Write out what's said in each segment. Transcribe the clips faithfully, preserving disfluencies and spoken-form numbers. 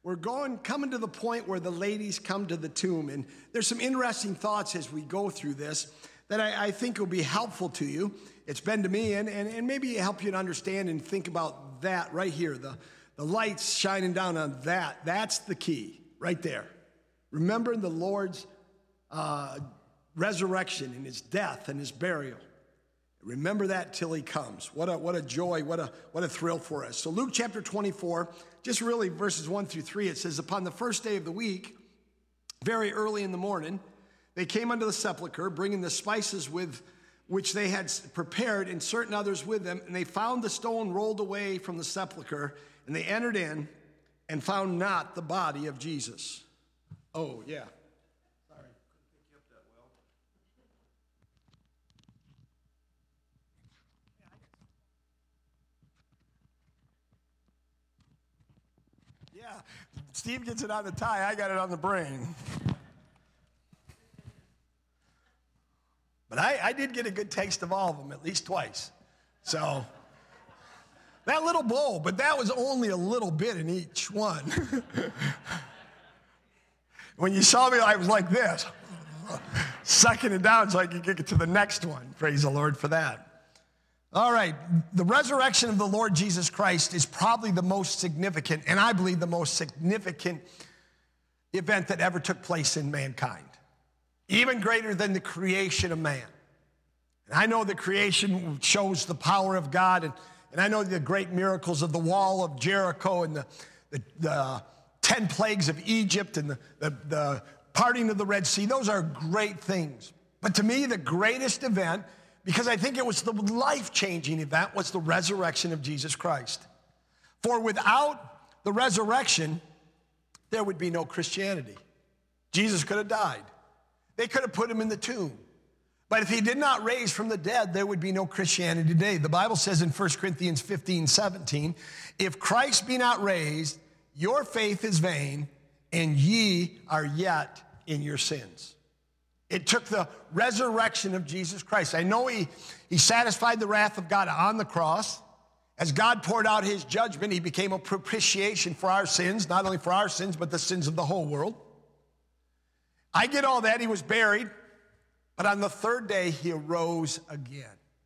we're going, coming to the point where the ladies come to the tomb. And there's some interesting thoughts as we go through this that I, I think will be helpful to you. It's been to me, and, and, and maybe help you to understand and think about that right here. The, the lights shining down on that, that's the key right there. Remember the Lord's uh, resurrection and his death and his burial. Remember that till he comes. What a, what a joy, what a, what a thrill for us. So Luke chapter twenty-four, just really verses one through three, it says, upon the first day of the week, very early in the morning, they came unto the sepulchre, bringing the spices with which they had prepared, and certain others with them, and they found the stone rolled away from the sepulchre, and they entered in and found not the body of Jesus. Oh, yeah. Sorry, couldn't pick you up that well. Yeah, Steve gets it on the tie, I got it on the brain. But I, I did get a good taste of all of them, at least twice. So, that little bowl, but that was only a little bit in each one. When you saw me, I was like this, sucking it down so I could get to the next one. Praise the Lord for that. All right, the resurrection of the Lord Jesus Christ is probably the most significant, and I believe the most significant event that ever took place in mankind. Even greater than the creation of man. And I know the creation shows the power of God, and, and I know the great miracles of the wall of Jericho and the, the, the ten plagues of Egypt and the, the, the parting of the Red Sea. Those are great things. But to me, the greatest event, because I think it was the life-changing event, was the resurrection of Jesus Christ. For without the resurrection, there would be no Christianity. Jesus could have died. They could have put him in the tomb. But if he did not raise from the dead, there would be no Christianity today. The Bible says in First Corinthians fifteen, seventeen, if Christ be not raised, your faith is vain, and ye are yet in your sins. It took the resurrection of Jesus Christ. I know he, he satisfied the wrath of God on the cross. As God poured out his judgment, he became a propitiation for our sins, not only for our sins, but the sins of the whole world. I get all that. He was buried, but on the third day, he arose again.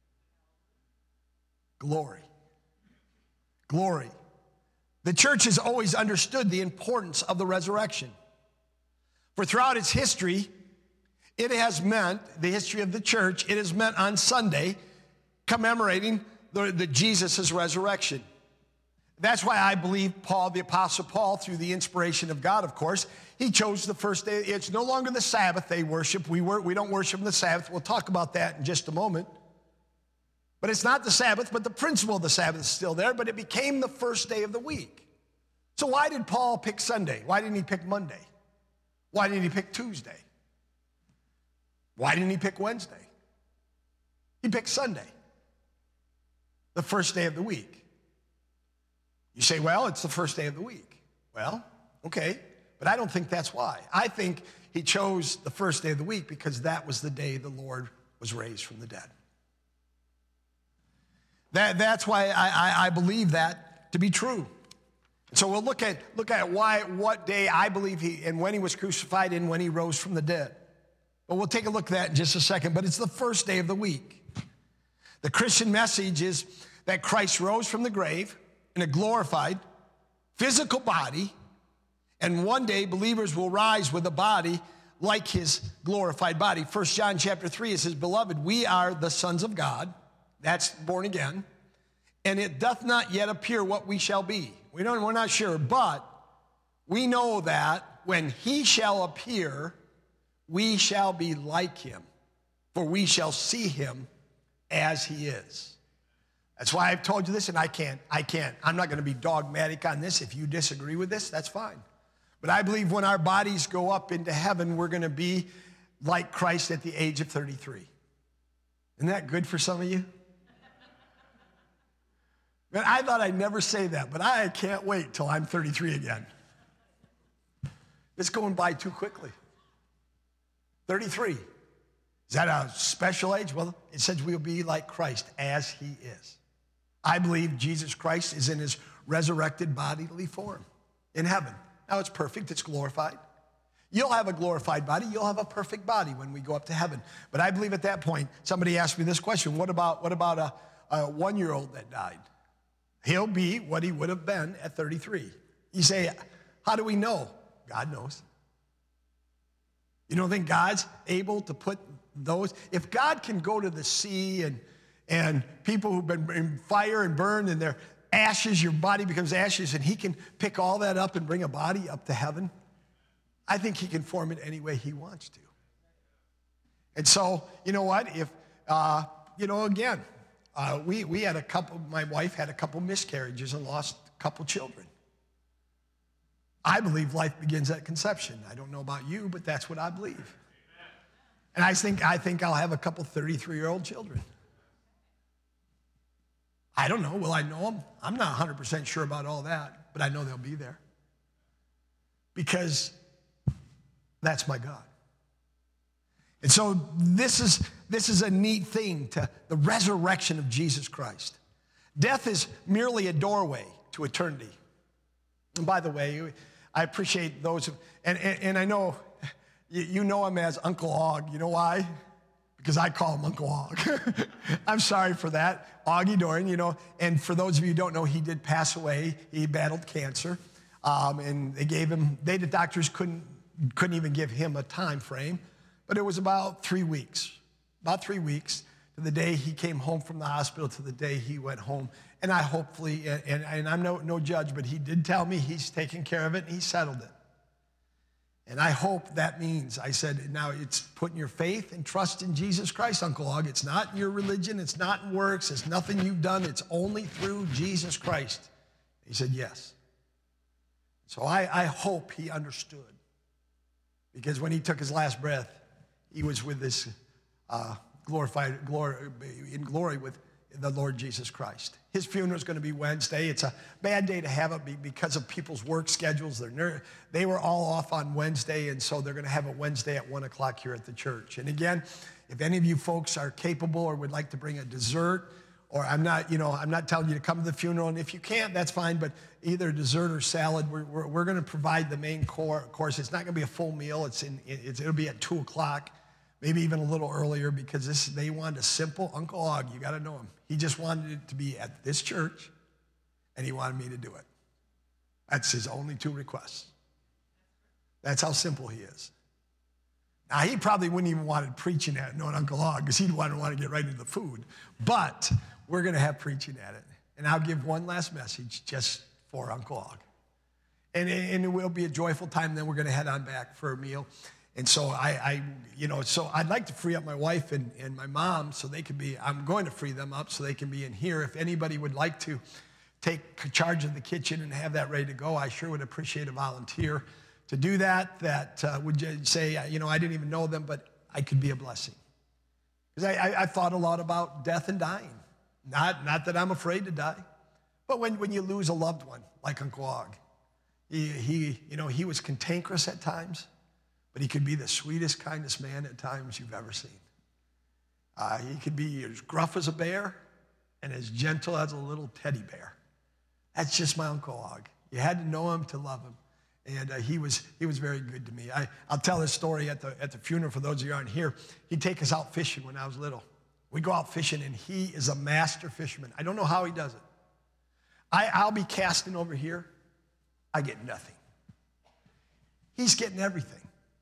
Glory. Glory. The church has always understood the importance of the resurrection. For throughout its history, it has meant, the history of the church, it has meant on Sunday commemorating the, the Jesus' resurrection. That's why I believe Paul, the Apostle Paul, through the inspiration of God, of course, he chose the first day. It's no longer the Sabbath they worship. We, wor- we don't worship on the Sabbath. We'll talk about that in just a moment. But it's not the Sabbath, but the principle of the Sabbath is still there, but it became the first day of the week. So why did Paul pick Sunday? Why didn't he pick Monday? Why didn't he pick Tuesday? Why didn't he pick Wednesday? He picked Sunday, the first day of the week. You say, well, it's the first day of the week. Well, okay, but I don't think that's why. I think he chose the first day of the week because that was the day the Lord was raised from the dead. That, that's why I, I, I believe that to be true. So we'll look at, look at why, what day I believe he, and when he was crucified and when he rose from the dead. But we'll take a look at that in just a second. But it's the first day of the week. The Christian message is that Christ rose from the grave in a glorified physical body, and one day believers will rise with a body like his glorified body. First John chapter three, it says, beloved, we are the sons of God. That's born again. And it doth not yet appear what we shall be. We don't, we're not sure, but we know that when he shall appear, we shall be like him, for we shall see him as he is. That's why I've told you this, and I can't, I can't, I'm not going to be dogmatic on this. If you disagree with this, that's fine. But I believe when our bodies go up into heaven, we're going to be like Christ at the age of thirty-three. Isn't that good for some of you? Man, I thought I'd never say that, but I can't wait till I'm thirty-three again. It's going by too quickly. thirty-three. Is that a special age? Well, it says we'll be like Christ as he is. I believe Jesus Christ is in his resurrected bodily form in heaven. Now it's perfect, it's glorified. You'll have a glorified body, you'll have a perfect body when we go up to heaven. But I believe at that point, somebody asked me this question, what about, what about a, a one-year-old that died? He'll be what he would have been at thirty-three. You say, how do we know? God knows. You don't think God's able to put those? If God can go to the sea and, and people who've been in fire and burned and their ashes, your body becomes ashes, and he can pick all that up and bring a body up to heaven, I think he can form it any way he wants to. And so, you know what? If, uh, you know, again, uh, we, we had a couple, my wife had a couple miscarriages and lost a couple children. I believe life begins at conception. I don't know about you, but that's what I believe. And I think, I think I'll have a couple thirty-three-year-old children. I don't know. Will I know them? I'm not one hundred percent sure about all that, but I know they'll be there. Because that's my God. And so this is, this is a neat thing, to the resurrection of Jesus Christ. Death is merely a doorway to eternity. And by the way, I appreciate those, who, and, and, and I know, you, you know him as Uncle Og. You know why? Because I call him Uncle Og. I'm sorry for that. Augie Doran, you know, and for those of you who don't know, he did pass away. He battled cancer, um, and they gave him, they, the doctors couldn't, couldn't even give him a time frame, but it was about three weeks, about three weeks to the day he came home from the hospital to the day he went home. And I hopefully, and, and I'm no, no judge, but he did tell me he's taken care of it and he settled it. And I hope that means, I said, now it's putting your faith and trust in Jesus Christ, Uncle Og. It's not your religion, it's not in works, it's nothing you've done, it's only through Jesus Christ. He said, yes. So I, I hope he understood. Because when he took his last breath, he was with this uh, glorified, glory, in glory with the Lord Jesus Christ. His funeral is going to be Wednesday. It's a bad day to have it because of people's work schedules. They're, they were all off on Wednesday, and so they're going to have it Wednesday at one o'clock here at the church. And again, if any of you folks are capable or would like to bring a dessert, or I'm not, you know, I'm not telling you to come to the funeral, and if you can't, that's fine, but either dessert or salad, we're, we're, we're going to provide the main core, course. It's not going to be a full meal. It's in, it's, it'll be at two o'clock. Maybe even a little earlier, because this, they wanted a simple Uncle Og. You got to know him. He just wanted it to be at this church, and he wanted me to do it. That's his only two requests. That's how simple he is. Now, he probably wouldn't even want to preaching at it, knowing Uncle Og, because he'd want to, want to get right into the food. But we're going to have preaching at it. And I'll give one last message just for Uncle Og. And, and it will be a joyful time. Then we're going to head on back for a meal. And so I, I, you know, so I'd like to free up my wife and, and my mom so they can be, I'm going to free them up so they can be in here. If anybody would like to take charge of the kitchen and have that ready to go, I sure would appreciate a volunteer to do that, that uh, would say, you know, I didn't even know them, but I could be a blessing. Because I, I, I thought a lot about death and dying. Not, not that I'm afraid to die, but when, when you lose a loved one, like Uncle Og, he, he, you know, he was cantankerous at times, but he could be the sweetest, kindest man at times you've ever seen. Uh, he could be as gruff as a bear and as gentle as a little teddy bear. That's just my Uncle Og. You had to know him to love him. And uh, he was he was very good to me. I, I'll tell this story at the, at the funeral for those of you who aren't here. He'd take us out fishing when I was little. We'd go out fishing, and he is a master fisherman. I don't know how he does it. I, I'll be casting over here. I get nothing. He's getting everything.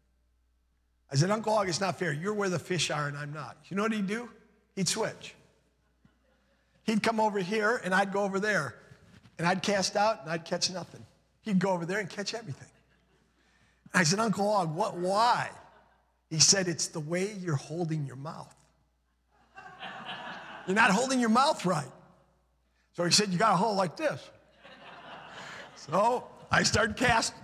I said, Uncle Og, it's not fair. You're where the fish are, and I'm not. You know what he'd do? He'd switch. He'd come over here, and I'd go over there. And I'd cast out, and I'd catch nothing. He'd go over there and catch everything. And I said, Uncle Og, what, why? He said, it's the way you're holding your mouth. You're not holding your mouth right. So he said, you got to hold like this. So I started casting.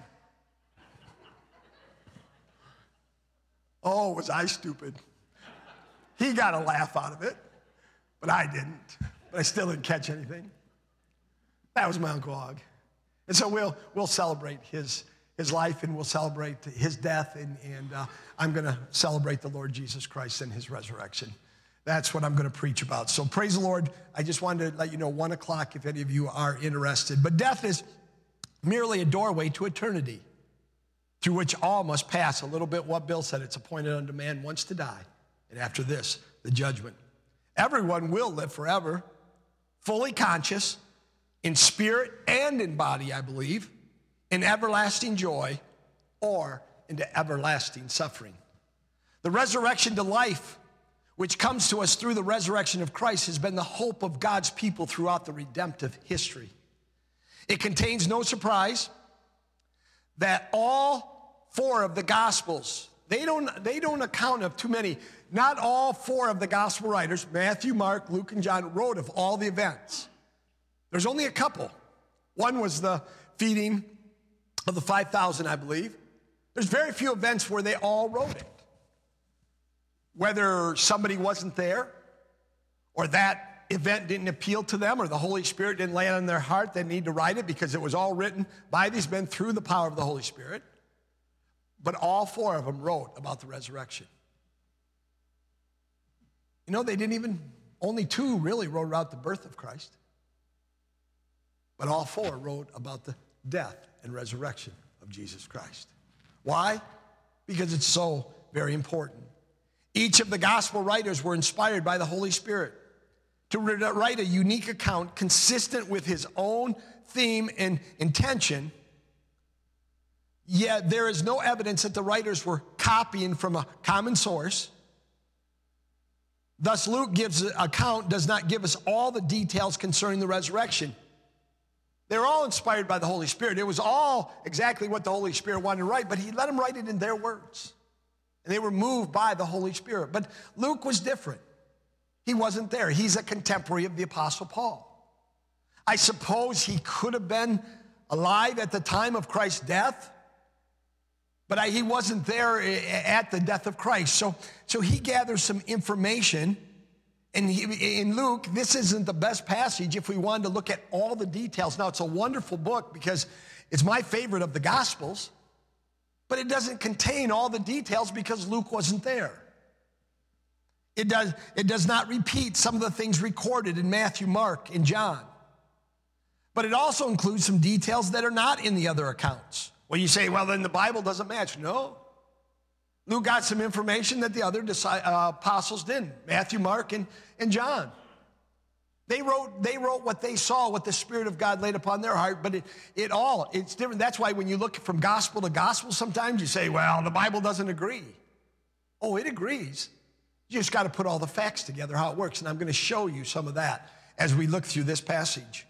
Oh, was I stupid. He got a laugh out of it, but I didn't. But I still didn't catch anything. That was my Uncle Og. And so we'll, we'll celebrate his, his life, and we'll celebrate his death, and, and uh, I'm going to celebrate the Lord Jesus Christ and his resurrection. That's what I'm going to preach about. So praise the Lord. I just wanted to let you know, one o'clock if any of you are interested. But death is merely a doorway to eternity. through which all must pass. A little bit what Bill said, it's appointed unto man once to die, and after this, the judgment. Everyone will live forever, fully conscious, in spirit and in body, I believe, in everlasting joy or into everlasting suffering. The resurrection to life, which comes to us through the resurrection of Christ, has been the hope of God's people throughout the redemptive history. It contains no surprise that all four of the Gospels, they don't, they don't account of too many. Not all four of the Gospel writers, Matthew, Mark, Luke, and John, wrote of all the events. There's only a couple. One was the feeding of the five thousand, I believe. There's very few events where they all wrote it. Whether somebody wasn't there, or that event didn't appeal to them, or the Holy Spirit didn't lay it on their heart, they need to write it because it was all written by these men through the power of the Holy Spirit. But all four of them wrote about the resurrection. You know, they didn't even, only two really wrote about the birth of Christ. But all four wrote about the death and resurrection of Jesus Christ. Why? Because it's so very important. Each of the gospel writers were inspired by the Holy Spirit to write a unique account consistent with his own theme and intention. Yet there is no evidence that the writers were copying from a common source. Thus, Luke gives an account, does not give us all the details concerning the resurrection. They're all inspired by the Holy Spirit. It was all exactly what the Holy Spirit wanted to write, but he let them write it in their words. And they were moved by the Holy Spirit. But Luke was different. He wasn't there. He's a contemporary of the Apostle Paul. I suppose he could have been alive at the time of Christ's death, but I, he wasn't there at the death of Christ. So, so he gathers some information. And he, in Luke, this isn't the best passage if we wanted to look at all the details. Now, it's a wonderful book because it's my favorite of the Gospels, but it doesn't contain all the details because Luke wasn't there. It does, it does not repeat some of the things recorded in Matthew, Mark, and John. But it also includes some details that are not in the other accounts. Well, you say, well, then the Bible doesn't match. No. Luke got some information that the other uh, apostles didn't. Matthew, Mark, and, and John. They wrote, they wrote what they saw, what the Spirit of God laid upon their heart, but it, it all, it's different. That's why when you look from gospel to gospel, sometimes you say, well, the Bible doesn't agree. Oh, it agrees. You just got to put all the facts together, how it works, and I'm going to show you some of that as we look through this passage.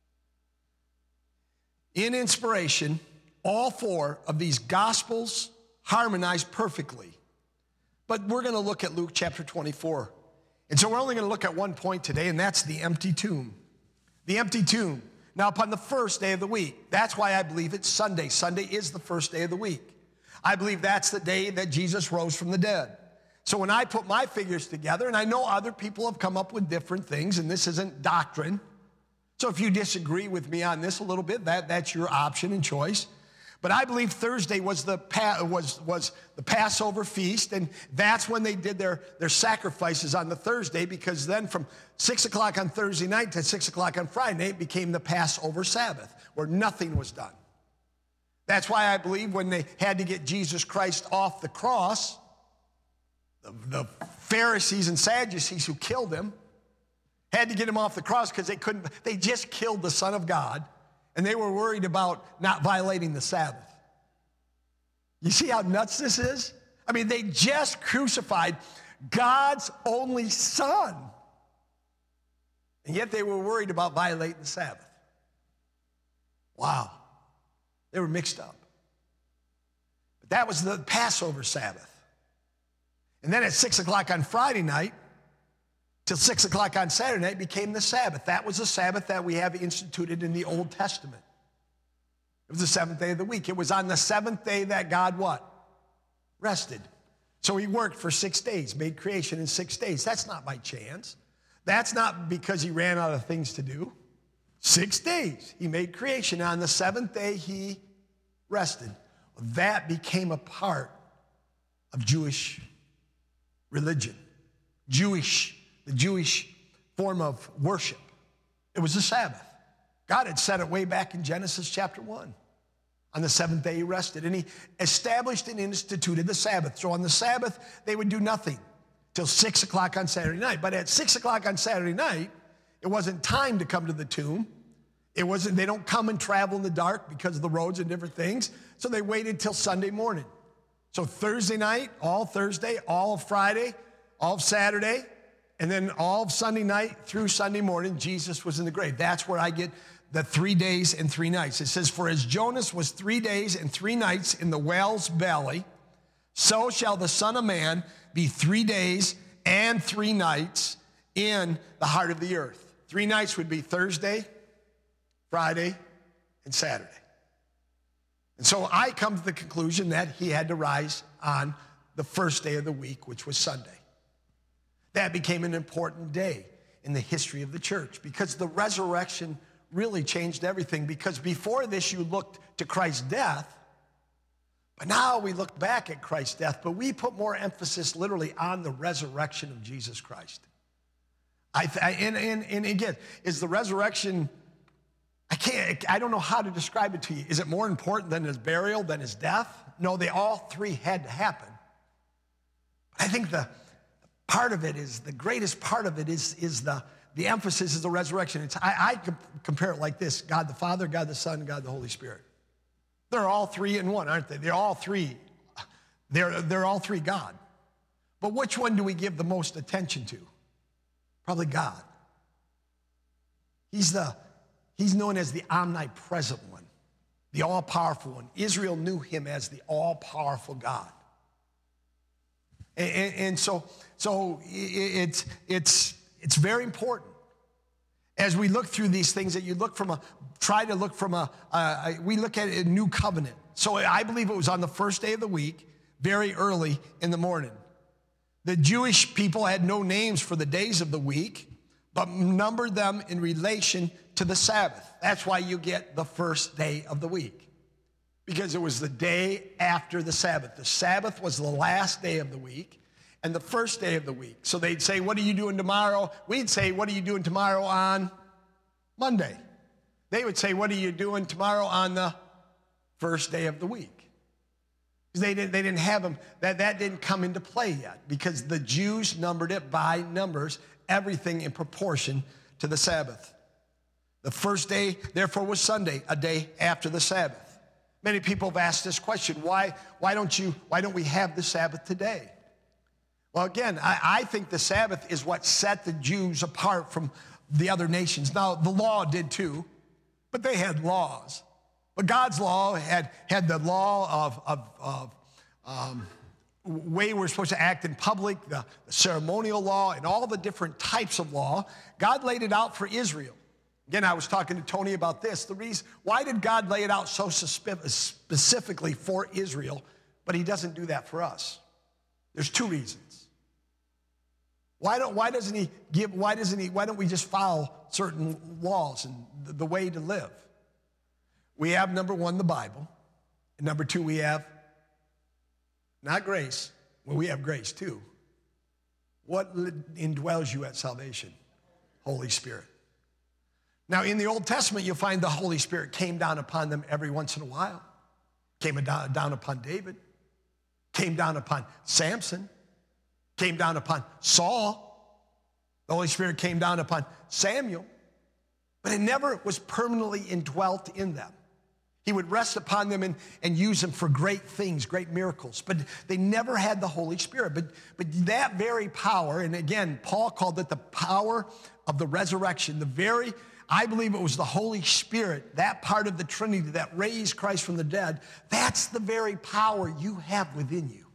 In inspiration, all four of these gospels harmonize perfectly. But we're going to look at Luke chapter twenty-four. And so we're only going to look at one point today, and that's the empty tomb. The empty tomb. Now, upon the first day of the week, that's why I believe it's Sunday. Sunday is the first day of the week. I believe that's the day that Jesus rose from the dead. So when I put my figures together, and I know other people have come up with different things, and this isn't doctrine. So if you disagree with me on this a little bit, that, that's your option and choice. But I believe Thursday was the was was the Passover feast, and that's when they did their, their sacrifices on the Thursday, because then from six o'clock on Thursday night to six o'clock on Friday night became the Passover Sabbath, where nothing was done. That's why I believe when they had to get Jesus Christ off the cross, the, the Pharisees and Sadducees who killed him had to get him off the cross because they couldn't, they just killed the Son of God. And they were worried about not violating the Sabbath. You see how nuts this is? I mean, they just crucified God's only Son. And yet they were worried about violating the Sabbath. Wow. They were mixed up. But that was the Passover Sabbath. And then at six o'clock on Friday night, till six o'clock on Saturday night became the Sabbath. That was the Sabbath that we have instituted in the Old Testament. It was the seventh day of the week. It was on the seventh day that God what? Rested. So he worked for six days, made creation in six days. That's not by chance. That's not because he ran out of things to do. Six days he made creation. On the seventh day he rested. That became a part of Jewish religion. Jewish The Jewish form of worship. It was the Sabbath. God had said it way back in Genesis chapter one. On the seventh day he rested, and he established and instituted the Sabbath. So on the Sabbath, they would do nothing till six o'clock on Saturday night. But at six o'clock on Saturday night, it wasn't time to come to the tomb. It wasn't, they don't come and travel in the dark because of the roads and different things. So they waited till Sunday morning. So Thursday night, all Thursday, all of Friday, all of Saturday, and then all of Sunday night through Sunday morning, Jesus was in the grave. That's where I get the three days and three nights. It says, for as Jonas was three days and three nights in the whale's belly, so shall the Son of Man be three days and three nights in the heart of the earth. Three nights would be Thursday, Friday, and Saturday. And so I come to the conclusion that he had to rise on the first day of the week, which was Sunday. That became an important day in the history of the church because the resurrection really changed everything. Because before this, you looked to Christ's death, but now we look back at Christ's death, but we put more emphasis literally on the resurrection of Jesus Christ. I, I and, and, and again, is the resurrection, I can't, I don't know how to describe it to you. Is it more important than his burial, than his death? No, they all three had to happen. But I think the part of it is, the greatest part of it is, is the, the emphasis is the resurrection. It's, I, I compare it like this: God the Father, God the Son, God the Holy Spirit. They're all three in one, aren't they? They're all three. They're, they're all three God. But which one do we give the most attention to? Probably God. He's the, he's known as the omnipresent one, the all-powerful one. Israel knew him as the all-powerful God. And, and, and so, so it's, it's, it's very important. As we look through these things, that you look from a, try to look from a, a, we look at a new covenant. So I believe it was on the first day of the week, very early in the morning. The Jewish people had no names for the days of the week, but numbered them in relation to the Sabbath. That's why you get the first day of the week, because it was the day after the Sabbath. The Sabbath was the last day of the week and the first day of the week. So they'd say, what are you doing tomorrow? We'd say, what are you doing tomorrow on Monday? They would say, what are you doing tomorrow on the first day of the week? Because they didn't, they didn't have them, that, that didn't come into play yet, because the Jews numbered it by numbers, everything in proportion to the Sabbath. The first day, therefore, was Sunday, a day after the Sabbath. Many people have asked this question: why, why don't you, why don't we have the Sabbath today? Well, again, I, I think the Sabbath is what set the Jews apart from the other nations. Now, the law did too, but they had laws. But God's law had, had the law of, of, of um, way we're supposed to act in public, the, the ceremonial law, and all the different types of law. God laid it out for Israel. Again, I was talking to Tony about this. The reason, why did God lay it out so specifically for Israel, but he doesn't do that for us? There's two reasons. Why don't, why doesn't he give, why doesn't he, why don't we just follow certain laws and the, the way to live? We have, number one, the Bible. And number two, we have not grace. Well, we have grace too. What indwells you at salvation? Holy Spirit. Now, in the Old Testament, you'll find the Holy Spirit came down upon them every once in a while. Came down, down upon David. Came down upon Samson. Came down upon Saul. The Holy Spirit came down upon Samuel. But it never was permanently indwelt in them. He would rest upon them and, and use them for great things, great miracles. But they never had the Holy Spirit. But, but that very power, and again, Paul called it the power of the resurrection, the very, I believe it was the Holy Spirit, that part of the Trinity that raised Christ from the dead, that's the very power you have within you.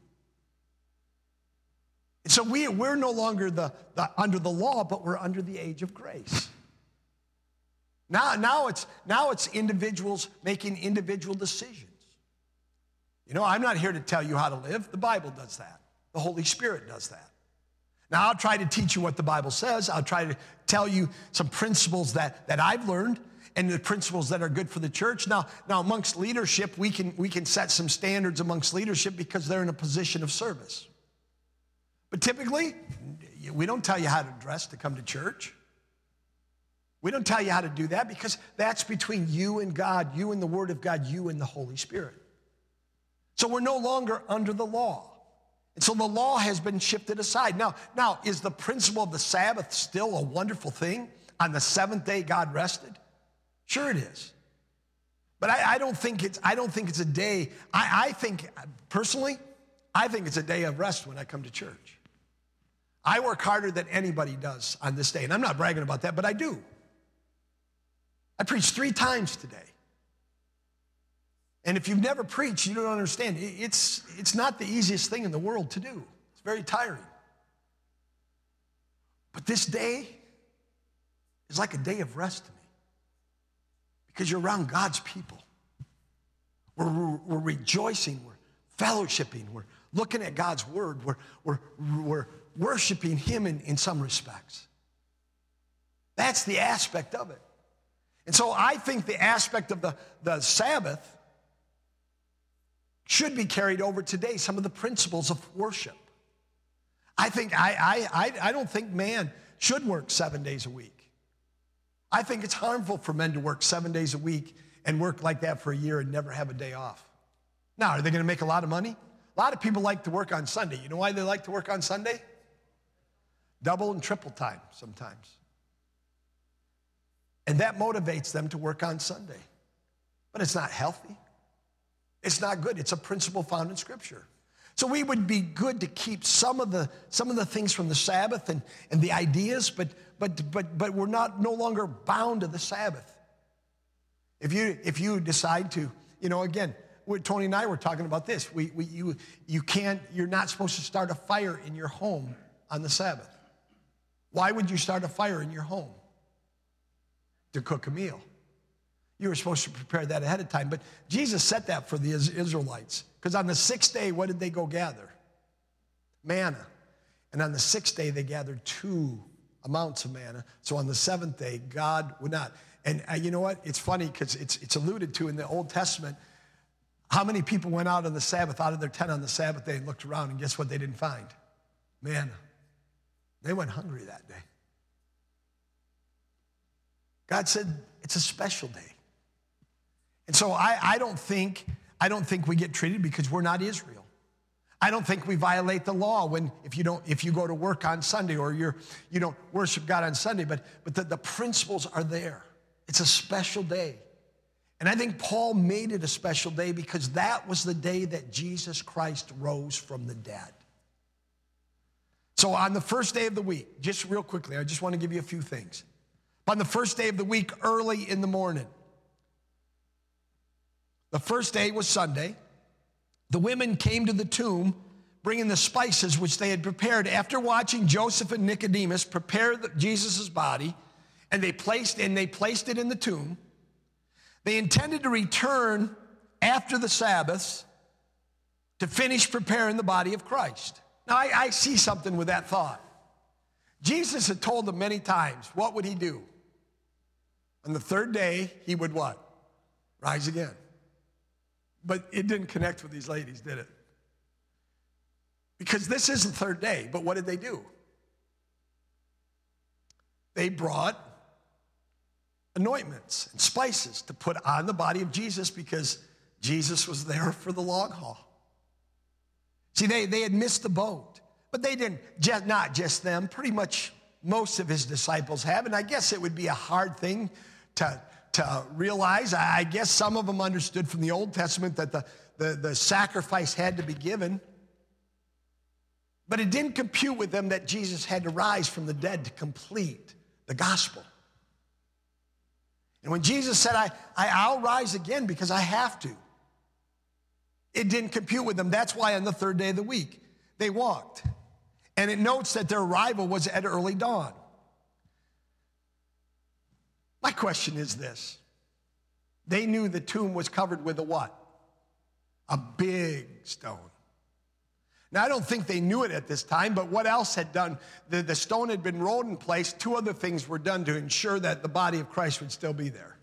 And so we, we're no longer the, the, under the law, but we're under the age of grace. Now, now, it's, now it's individuals making individual decisions. You know, I'm not here to tell you how to live. The Bible does that. The Holy Spirit does that. Now, I'll try to teach you what the Bible says. I'll try to tell you some principles that, that I've learned and the principles that are good for the church. Now, now amongst leadership, we can, we can set some standards amongst leadership because they're in a position of service. But typically, we don't tell you how to dress to come to church. We don't tell you how to do that because that's between you and God, you and the Word of God, you and the Holy Spirit. So we're no longer under the law. And so the law has been shifted aside. Now, now, is the principle of the Sabbath still a wonderful thing? On the seventh day, God rested? Sure it is. But I, I don't think it's, I don't think it's a day, I, I think, personally, I think it's a day of rest when I come to church. I work harder than anybody does on this day. And I'm not bragging about that, but I do. I preached three times today. And if you've never preached, you don't understand. It's, it's not the easiest thing in the world to do. It's very tiring. But this day is like a day of rest to me because you're around God's people. We're, we're, we're rejoicing. We're fellowshipping. We're looking at God's word. We're, we're, we're worshiping him in, in some respects. That's the aspect of it. And so I think the aspect of the, the Sabbath should be carried over today, some of the principles of worship. I think I, I, I, I don't think man should work seven days a week. I think it's harmful for men to work seven days a week and work like that for a year and never have a day off. Now, are they going to make a lot of money? A lot of people like to work on Sunday. You know why they like to work on Sunday? Double and triple time sometimes. And that motivates them to work on Sunday. But it's not healthy. It's not good. It's a principle found in Scripture. So we would be good to keep some of the some of the things from the Sabbath and, and the ideas, but but but but we're not no longer bound to the Sabbath. If you if you decide to, you know, again, Tony and I were talking about this. We, we you you can't, you're not supposed to start a fire in your home on the Sabbath. Why would you start a fire in your home? To cook a meal. You were supposed to prepare that ahead of time. But Jesus set that for the Israelites. Because on the sixth day, what did they go gather? Manna. And on the sixth day, they gathered two amounts of manna. So on the seventh day, God would not. And uh, you know what? It's funny because it's, it's alluded to in the Old Testament. How many people went out on the Sabbath, out of their tent on the Sabbath day and looked around, and guess what they didn't find? Manna. They went hungry that day. God said it's a special day. And so I, I don't think I don't think we get treated because we're not Israel. I don't think we violate the law when if you don't if you go to work on Sunday or you're you don't worship God on Sunday, but but the, the principles are there. It's a special day. And I think Paul made it a special day because that was the day that Jesus Christ rose from the dead. So on the first day of the week, just real quickly, I just want to give you a few things. On the first day of the week, early in the morning, the first day was Sunday. The women came to the tomb, bringing the spices which they had prepared after watching Joseph and Nicodemus prepare Jesus' body, and they placed and they placed it in the tomb. They intended to return after the Sabbath to finish preparing the body of Christ. Now, I, I see something with that thought. Jesus had told them many times, what would he do? On the third day, he would what? Rise again. But it didn't connect with these ladies, did it? Because this is the third day, but what did they do? They brought anointments and spices to put on the body of Jesus because Jesus was there for the long haul. See, they, they had missed the boat, but they didn't, just, not just them, pretty much most of his disciples have, and I guess it would be a hard thing to to realize. I guess some of them understood from the Old Testament that the, the, the sacrifice had to be given. But it didn't compute with them that Jesus had to rise from the dead to complete the gospel. And when Jesus said, I, I, I'll rise again because I have to, it didn't compute with them. That's why on the third day of the week, they walked. And it notes that their arrival was at early dawn. My question is this. They knew the tomb was covered with a what? A big stone. Now, I don't think they knew it at this time, but what else had done? The, the stone had been rolled in place. Two other things were done to ensure that the body of Christ would still be there.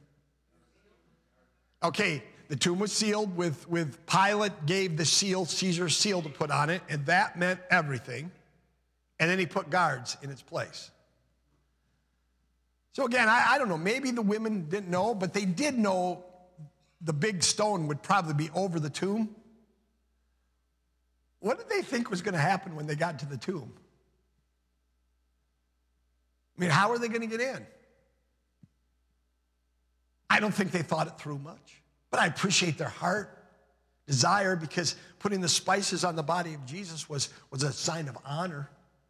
Okay, the tomb was sealed with, with Pilate gave the seal, Caesar's seal to put on it, and that meant everything. And then he put guards in its place. So again, I, I don't know, maybe the women didn't know, but they did know the big stone would probably be over the tomb. What did they think was going to happen when they got to the tomb? I mean, how are they going to get in? I don't think they thought it through much, but I appreciate their heart, desire, because putting the spices on the body of Jesus was, was a sign of honor.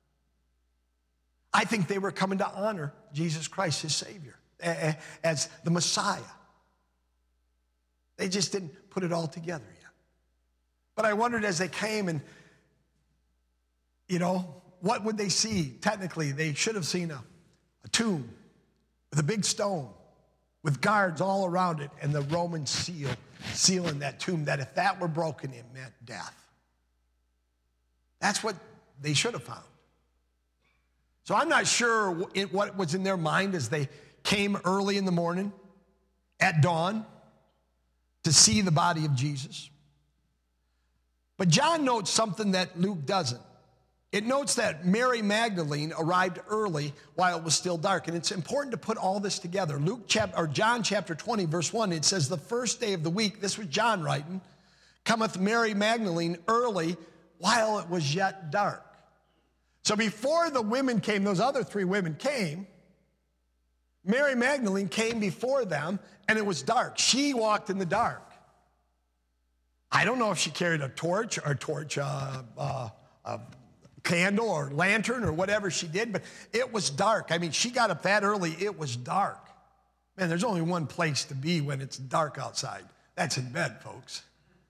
I think they were coming to honor Jesus Christ, his Savior, as the Messiah. They just didn't put it all together yet. But I wondered as they came and, you know, what would they see? Technically, they should have seen a, a tomb with a big stone, with guards all around it, and the Roman seal, seal in that tomb, that if that were broken, it meant death. That's what they should have found. So I'm not sure what was in their mind as they came early in the morning, at dawn, to see the body of Jesus. But John notes something that Luke doesn't. It notes that Mary Magdalene arrived early while it was still dark. And it's important to put all this together. Luke chapter, or John chapter twenty, verse one, it says, the first day of the week, this was John writing, cometh Mary Magdalene early while it was yet dark. So before the women came, those other three women came, Mary Magdalene came before them, and it was dark. She walked in the dark. I don't know if she carried a torch or a torch, uh, uh, a candle or lantern or whatever she did, but it was dark. I mean, she got up that early, it was dark. Man, there's only one place to be when it's dark outside. That's in bed, folks.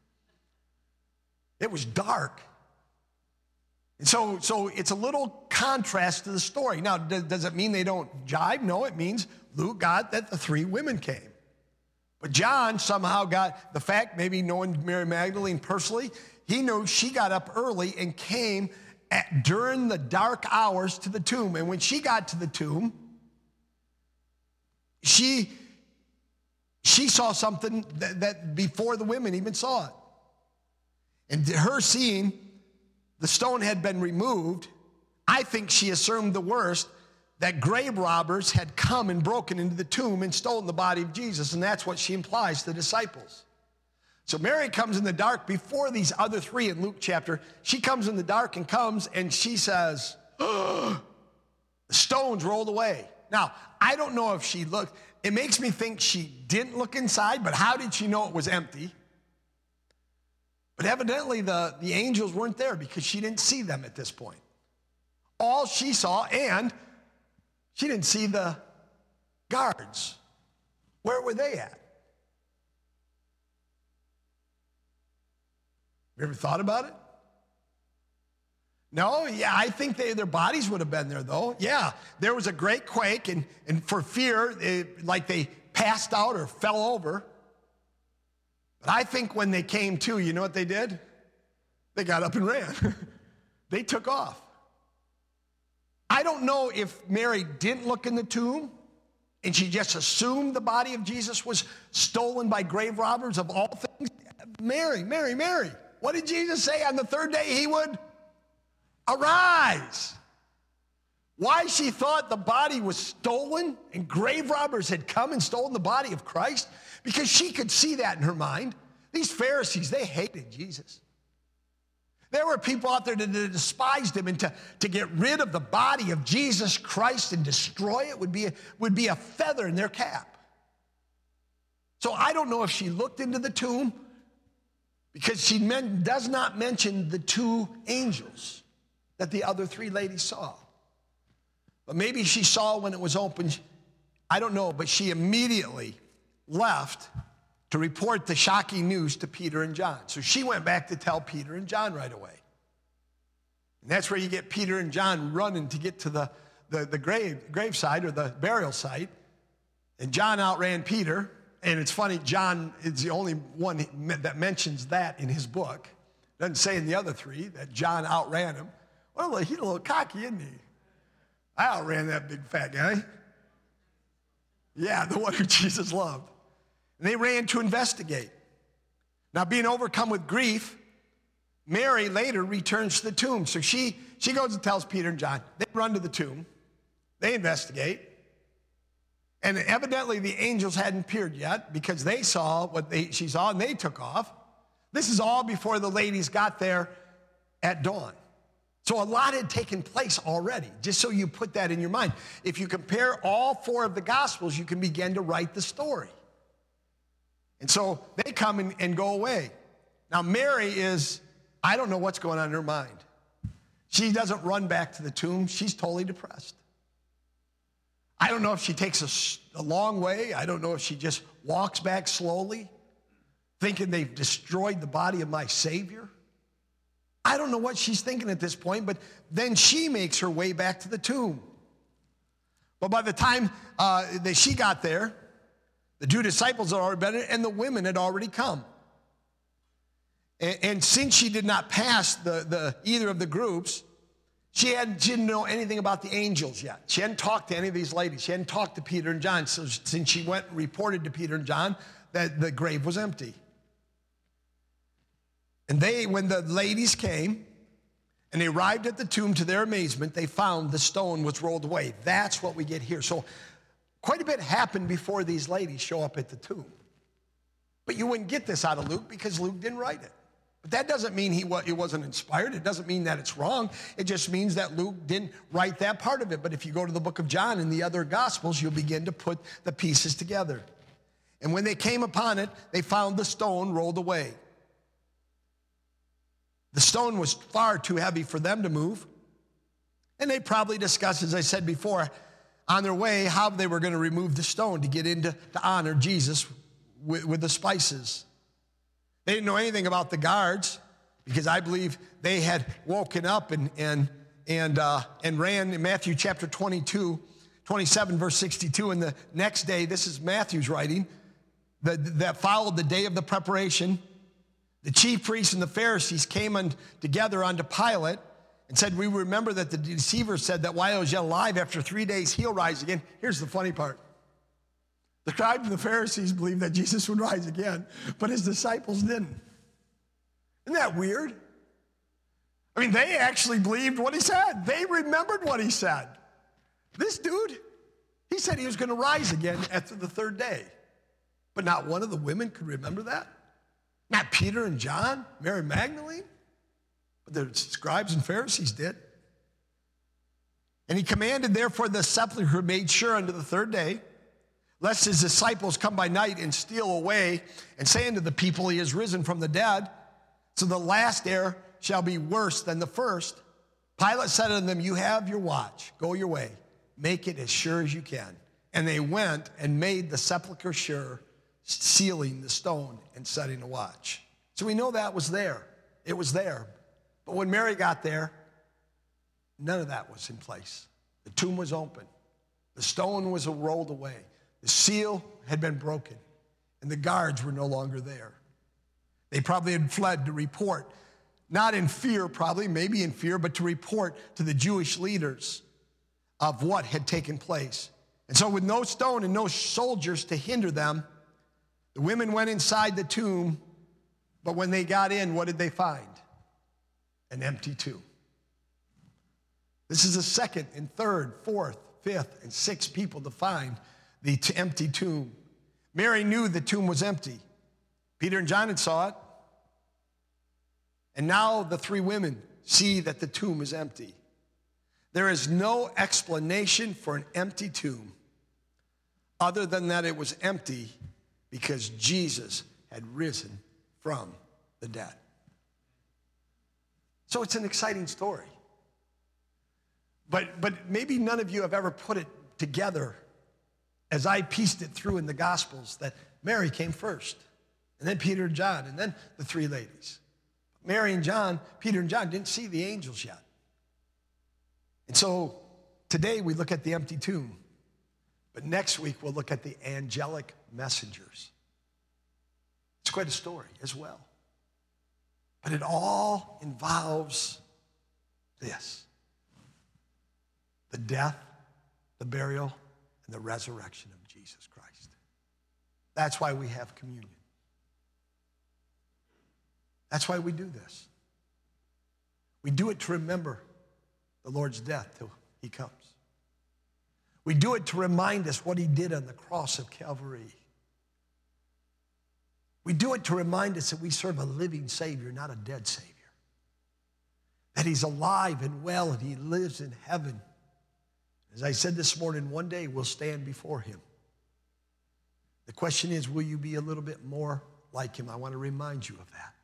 It was dark. And so, so it's a little contrast to the story. Now, does, does it mean they don't jive? No, it means Luke got that the three women came. But John somehow got the fact, maybe knowing Mary Magdalene personally, he knew she got up early and came at, during the dark hours to the tomb. And when she got to the tomb, she, she saw something that, that before the women even saw it. And her seeing the stone had been removed, I think she assumed the worst, that grave robbers had come and broken into the tomb and stolen the body of Jesus, and that's what she implies to the disciples. So Mary comes in the dark before these other three in Luke chapter. She comes in the dark and comes and she says, oh, the stone's rolled away. Now, I don't know if she looked. It makes me think she didn't look inside, but how did she know it was empty? But evidently the, the angels weren't there because she didn't see them at this point. All she saw, and she didn't see the guards. Where were they at? You ever thought about it? No, yeah, I think they, their bodies would have been there, though. Yeah, there was a great quake, and, and for fear, it, like they passed out or fell over. But I think when they came to, you know what they did? They got up and ran. They took off. I don't know if Mary didn't look in the tomb and she just assumed the body of Jesus was stolen by grave robbers of all things. Mary, Mary, Mary, what did Jesus say on the third day he would arise? Why she thought the body was stolen and grave robbers had come and stolen the body of Christ? Because she could see that in her mind. These Pharisees, they hated Jesus. There were people out there that despised him, and to, to get rid of the body of Jesus Christ and destroy it would be, a, would be a feather in their cap. So I don't know if she looked into the tomb, because she men, does not mention the two angels that the other three ladies saw. But maybe she saw when it was open. I don't know, but she immediately left to report the shocking news to Peter and John. So she went back to tell Peter and John right away. And that's where you get Peter and John running to get to the, the, the grave graveside or the burial site. And John outran Peter. And it's funny, John is the only one that mentions that in his book. Doesn't say in the other three that John outran him. Well, he's a little cocky, isn't he? I outran that big fat guy. Yeah, the one who Jesus loved. And they ran to investigate. Now, being overcome with grief, Mary later returns to the tomb. So she, she goes and tells Peter and John. They run to the tomb. They investigate. And evidently the angels hadn't appeared yet because they saw what they, she saw and they took off. This is all before the ladies got there at dawn. So a lot had taken place already, just so you put that in your mind. If you compare all four of the Gospels, you can begin to write the story. And so they come and, and go away. Now Mary is, I don't know what's going on in her mind. She doesn't run back to the tomb. She's totally depressed. I don't know if she takes a, a long way. I don't know if she just walks back slowly, thinking they've destroyed the body of my Savior. I don't know what she's thinking at this point, but then she makes her way back to the tomb. But by the time uh, that she got there, the two disciples had already been there, and the women had already come. And, and since she did not pass the, the, either of the groups, She, had, she didn't know anything about the angels yet. She hadn't talked to any of these ladies. She hadn't talked to Peter and John. So since she went and reported to Peter and John that the grave was empty. And they, when the ladies came and they arrived at the tomb, to their amazement, they found the stone was rolled away. That's what we get here. So quite a bit happened before these ladies show up at the tomb. But you wouldn't get this out of Luke because Luke didn't write it. But that doesn't mean he, he wasn't inspired. It doesn't mean that it's wrong. It just means that Luke didn't write that part of it. But if you go to the book of John and the other Gospels, you'll begin to put the pieces together. And when they came upon it, they found the stone rolled away. The stone was far too heavy for them to move. And they probably discussed, as I said before, on their way, how they were going to remove the stone to get into to honor Jesus with, with the spices. They didn't know anything about the guards because I believe they had woken up and and and uh, and ran in Matthew chapter twenty-two, twenty-seven, verse sixty-two. And the next day, this is Matthew's writing, that, that followed the day of the preparation. The chief priests and the Pharisees came on, together unto Pilate and said, we remember that the deceiver said that while he was yet alive, after three days he'll rise again. Here's the funny part. The scribes and the Pharisees believed that Jesus would rise again, but his disciples didn't. Isn't that weird? I mean, they actually believed what he said. They remembered what he said. This dude, he said he was going to rise again after the third day. But not one of the women could remember that. Not Peter and John, Mary Magdalene. But the scribes and Pharisees did. And he commanded, therefore, the sepulchre made sure unto the third day, lest his disciples come by night and steal away and say unto the people, he is risen from the dead. So the last there shall be worse than the first. Pilate said unto them, you have your watch. Go your way. Make it as sure as you can. And they went and made the sepulchre sure, sealing the stone and setting a watch. So we know that was there. It was there. But when Mary got there, none of that was in place. The tomb was open. The stone was rolled away. The seal had been broken, and the guards were no longer there. They probably had fled to report, not in fear probably, maybe in fear, but to report to the Jewish leaders of what had taken place. And so with no stone and no soldiers to hinder them, the women went inside the tomb, but when they got in, what did they find? An empty tomb. This is the second and third, fourth, fifth, and sixth people to find the t- empty tomb. Mary knew the tomb was empty. Peter and John had saw it. And now the three women see that the tomb is empty. There is no explanation for an empty tomb other than that it was empty because Jesus had risen from the dead. So it's an exciting story. But, but maybe none of you have ever put it together as I pieced it through in the Gospels that Mary came first, and then Peter and John, and then the three ladies. Mary and John, Peter and John didn't see the angels yet. And so today we look at the empty tomb, but next week we'll look at the angelic messengers. It's quite a story as well. But it all involves this: the death, the burial, and the resurrection of Jesus Christ. That's why we have communion. That's why we do this. We do it to remember the Lord's death till he comes. We do it to remind us what he did on the cross of Calvary. We do it to remind us that we serve a living Savior, not a dead Savior. That he's alive and well and he lives in heaven. As I said this morning, one day we'll stand before him. The question is, will you be a little bit more like him? I want to remind you of that.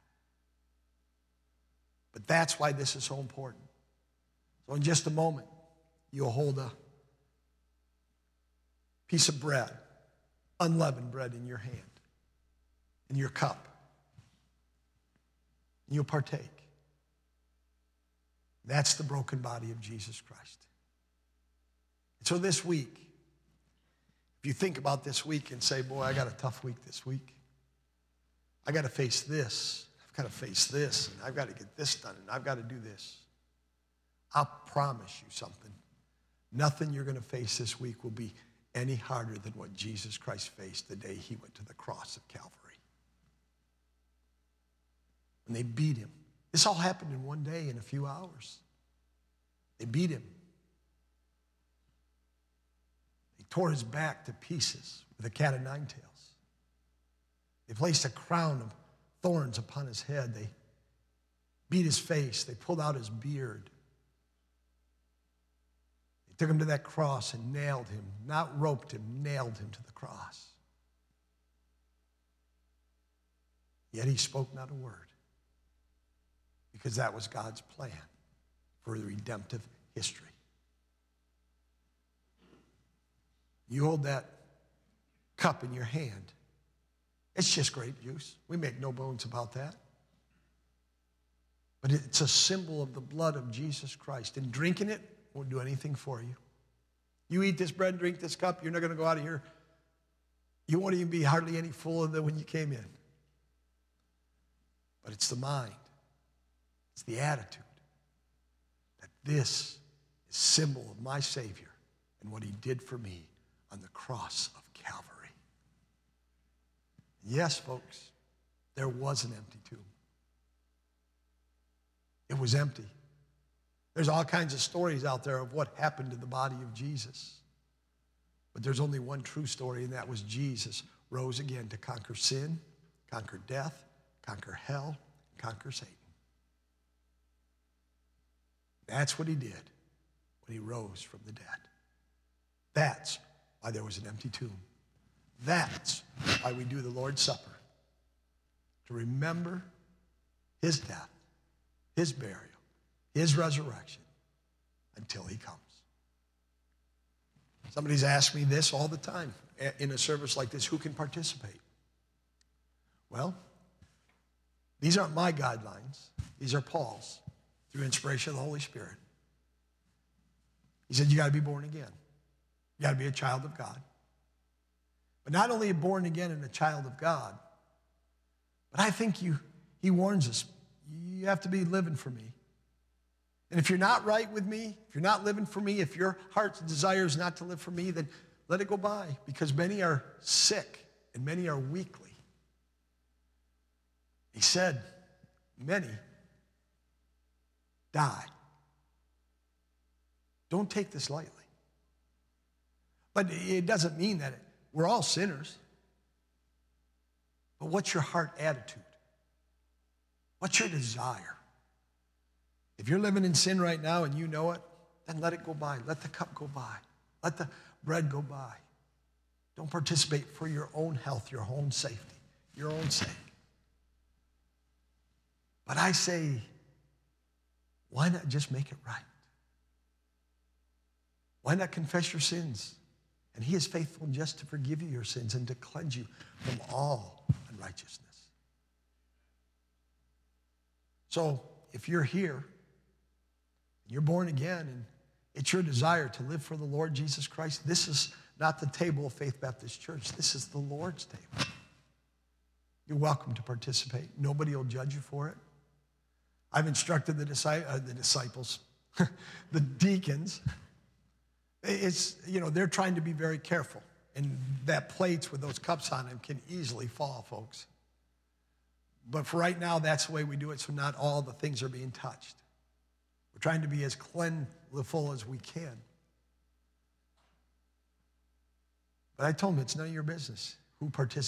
But that's why this is so important. So in just a moment, you'll hold a piece of bread, unleavened bread in your hand, in your cup. And you'll partake. That's the broken body of Jesus Christ. And so this week, if you think about this week and say, boy, I got a tough week this week. I got to face this. I've got to face this. And I've got to get this done. And I've got to do this. I'll promise you something. Nothing you're going to face this week will be any harder than what Jesus Christ faced the day he went to the cross of Calvary. When they beat him. This all happened in one day, in a few hours. They beat him. They tore his back to pieces with a cat of nine tails. They placed a crown of thorns upon his head. They beat his face. They pulled out his beard. They took him to that cross and nailed him, not roped him, nailed him to the cross. Yet he spoke not a word. Because that was God's plan for the redemptive history. You hold that cup in your hand. It's just grape juice. We make no bones about that. But it's a symbol of the blood of Jesus Christ. And drinking it won't do anything for you. You eat this bread and drink this cup, you're not going to go out of here. You won't even be hardly any fuller than when you came in. But it's the mind. It's the attitude that this is symbol of my Savior and what he did for me on the cross of Calvary. Yes, folks, there was an empty tomb. It was empty. There's all kinds of stories out there of what happened to the body of Jesus. But there's only one true story, and that was Jesus rose again to conquer sin, conquer death, conquer hell, conquer Satan. That's what he did when he rose from the dead. That's why there was an empty tomb. That's why we do the Lord's Supper. To remember his death, his burial, his resurrection until he comes. Somebody's asked me this all the time in a service like this, who can participate? Well, these aren't my guidelines. These are Paul's. Through inspiration of the Holy Spirit. He said, you got to be born again. You got to be a child of God. But not only born again and a child of God, but I think you, he warns us, you have to be living for me. And if you're not right with me, if you're not living for me, if your heart's desire is not to live for me, then let it go by, because many are sick and many are weakly. He said, many die. Don't take this lightly. But it doesn't mean that it, we're all sinners. But what's your heart attitude? What's your desire? If you're living in sin right now and you know it, then let it go by. Let the cup go by. Let the bread go by. Don't participate for your own health, your own safety, your own sake. But I say, why not just make it right? Why not confess your sins? And he is faithful and just to forgive you your sins and to cleanse you from all unrighteousness. So if you're here, you're born again, and it's your desire to live for the Lord Jesus Christ, this is not the table of Faith Baptist Church. This is the Lord's table. You're welcome to participate. Nobody will judge you for it. I've instructed the, disci- uh, the disciples, the deacons. It's, you know, they're trying to be very careful. And that plates with those cups on them can easily fall, folks. But for right now, that's the way we do it, so not all the things are being touched. We're trying to be as cleansful as we can. But I told him it's none of your business who participates.